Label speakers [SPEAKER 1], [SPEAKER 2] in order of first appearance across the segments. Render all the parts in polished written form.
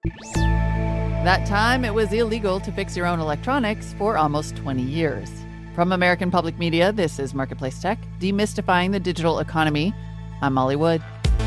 [SPEAKER 1] That time, it was illegal to fix your own electronics for almost 20 years. From American Public Media, this is Marketplace Tech, demystifying the digital economy. I'm Molly Wood.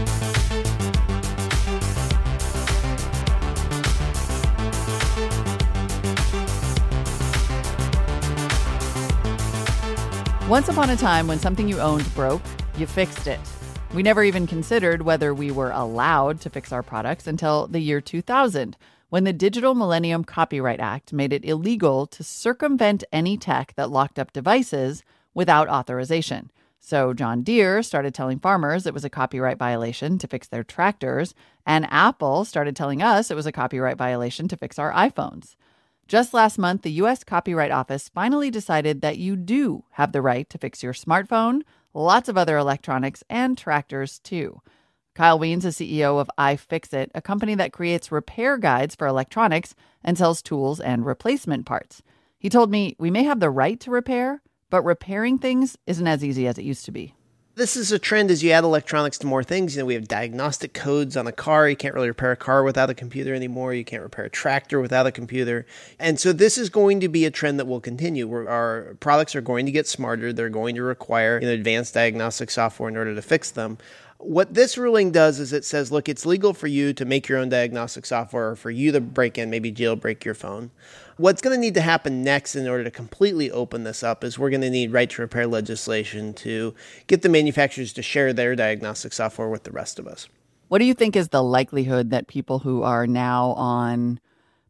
[SPEAKER 1] Once upon a time, when something you owned broke, you fixed it. We never even considered whether we were allowed to fix our products until the year 2000, when the Digital Millennium Copyright Act made it illegal to circumvent any tech that locked up devices without authorization. So John Deere started telling farmers it was a copyright violation to fix their tractors, and Apple started telling us it was a copyright violation to fix our iPhones. Just last month, the U.S. Copyright Office finally decided that you do have the right to fix your smartphone, lots of other electronics, and tractors too. Kyle Wiens is CEO of iFixit, a company that creates repair guides for electronics and sells tools and replacement parts. He told me we may have the right to repair, but repairing things isn't as easy as it used to be.
[SPEAKER 2] This is a trend as you add electronics to more things. We have diagnostic codes on a car. You can't really repair a car without a computer anymore. You can't repair a tractor without a computer. And so this is going to be a trend that will continue, where our products are going to get smarter. They're going to require advanced diagnostic software in order to fix them. What this ruling does is it says, look, it's legal for you to make your own diagnostic software or for you to break in, maybe jailbreak your phone. What's going to need to happen next in order to completely open this up is we're going to need right to repair legislation to get the manufacturers to share their diagnostic software with the rest of us.
[SPEAKER 1] What do you think is the likelihood that people who are now on,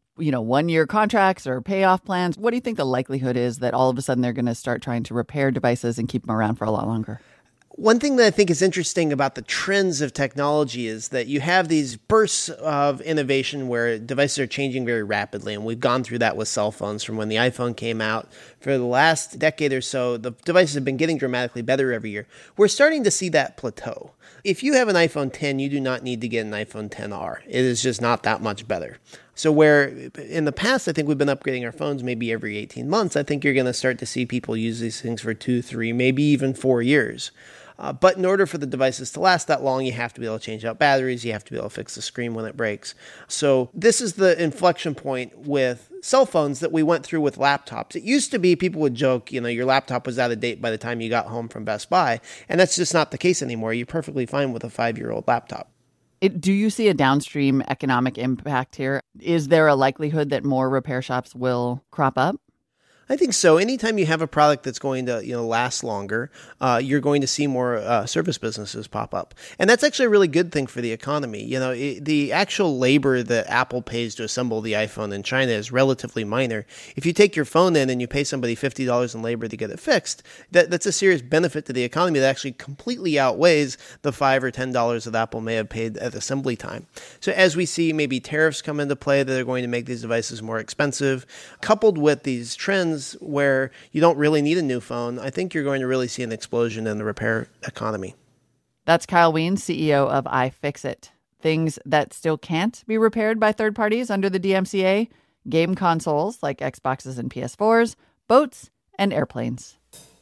[SPEAKER 1] 1-year contracts or payoff plans, what do you think the likelihood is that all of a sudden they're going to start trying to repair devices and keep them around for a lot longer?
[SPEAKER 2] One thing that I think is interesting about the trends of technology is that you have these bursts of innovation where devices are changing very rapidly. And we've gone through that with cell phones from when the iPhone came out. For the last decade or so, the devices have been getting dramatically better every year. We're starting to see that plateau. If you have an iPhone 10, you do not need to get an iPhone 10R. It is just not that much better. So where in the past, I think we've been upgrading our phones maybe every 18 months, I think you're going to start to see people use these things for 2, 3, maybe even 4 years. But in order for the devices to last that long, you have to be able to change out batteries. You have to be able to fix the screen when it breaks. So this is the inflection point with cell phones that we went through with laptops. It used to be people would joke, your laptop was out of date by the time you got home from Best Buy. And that's just not the case anymore. You're perfectly fine with a 5-year-old laptop.
[SPEAKER 1] Do you see a downstream economic impact here? Is there a likelihood that more repair shops will crop up?
[SPEAKER 2] I think so. Anytime you have a product that's going to last longer, you're going to see more service businesses pop up. And that's actually a really good thing for the economy. The actual labor that Apple pays to assemble the iPhone in China is relatively minor. If you take your phone in and you pay somebody $50 in labor to get it fixed, that's a serious benefit to the economy that actually completely outweighs the $5 or $10 that Apple may have paid at assembly time. So as we see maybe tariffs come into play that are going to make these devices more expensive, coupled with these trends where you don't really need a new phone, I think you're going to really see an explosion in the repair economy.
[SPEAKER 1] That's Kyle Wiens, CEO of iFixit. Things that still can't be repaired by third parties under the DMCA: game consoles like Xboxes and PS4s, boats, and airplanes.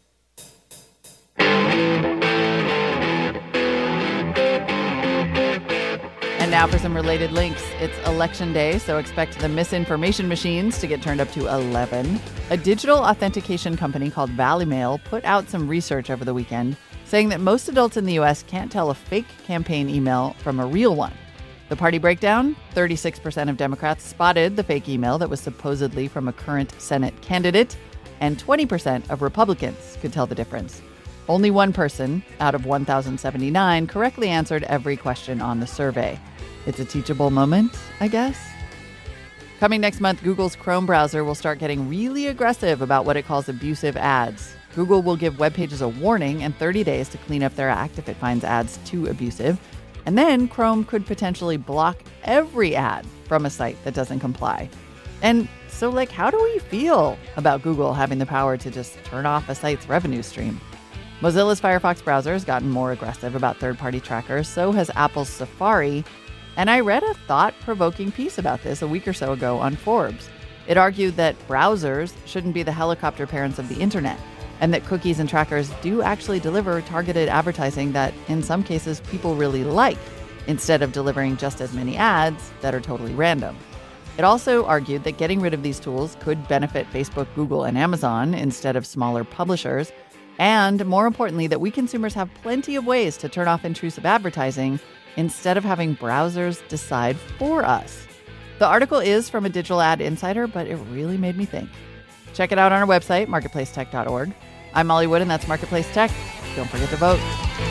[SPEAKER 1] And now for some related links. It's Election Day, so expect the misinformation machines to get turned up to 11. A digital authentication company called Valleymail put out some research over the weekend saying that most adults in the U.S. can't tell a fake campaign email from a real one. The party breakdown: 36% of Democrats spotted the fake email that was supposedly from a current Senate candidate, and 20% of Republicans could tell the difference. Only one person out of 1,079 correctly answered every question on the survey. It's a teachable moment, I guess. Coming next month, Google's Chrome browser will start getting really aggressive about what it calls abusive ads. Google will give web pages a warning and 30 days to clean up their act if it finds ads too abusive. And then Chrome could potentially block every ad from a site that doesn't comply. And so, how do we feel about Google having the power to just turn off a site's revenue stream? Mozilla's Firefox browser has gotten more aggressive about third-party trackers, so has Apple's Safari. And I read a thought-provoking piece about this a week or so ago on Forbes. It argued that browsers shouldn't be the helicopter parents of the internet, and that cookies and trackers do actually deliver targeted advertising that, in some cases, people really like. instead of delivering just as many ads that are totally random. It also argued that getting rid of these tools could benefit Facebook, Google, and Amazon instead of smaller publishers. And more importantly, that we consumers have plenty of ways to turn off intrusive advertising instead of having browsers decide for us. The article is from a Digital Ad Insider, but it really made me think. Check it out on our website, marketplacetech.org. I'm Molly Wood, and that's Marketplace Tech. Don't forget to vote.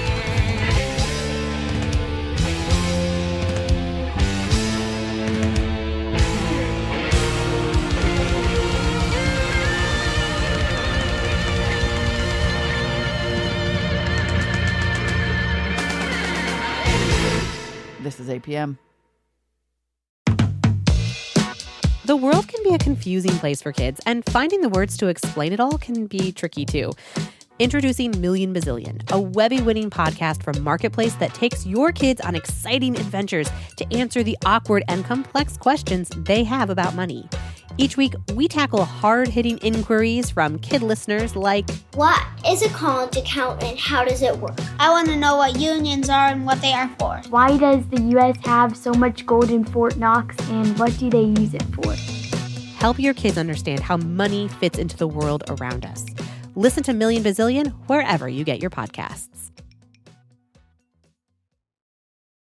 [SPEAKER 1] This is APM.
[SPEAKER 3] The world can be a confusing place for kids, and finding the words to explain it all can be tricky too. Introducing Million Bazillion, a Webby-winning podcast from Marketplace that takes your kids on exciting adventures to answer the awkward and complex questions they have about money. Each week, we tackle hard-hitting inquiries from kid listeners like,
[SPEAKER 4] what is a college account and how does it work? I want to know what unions are and what they are for.
[SPEAKER 5] Why does the U.S. have so much gold in Fort Knox, and what do they use it for?
[SPEAKER 3] Help your kids understand how money fits into the world around us. Listen to Million Bazillion wherever you get your podcasts.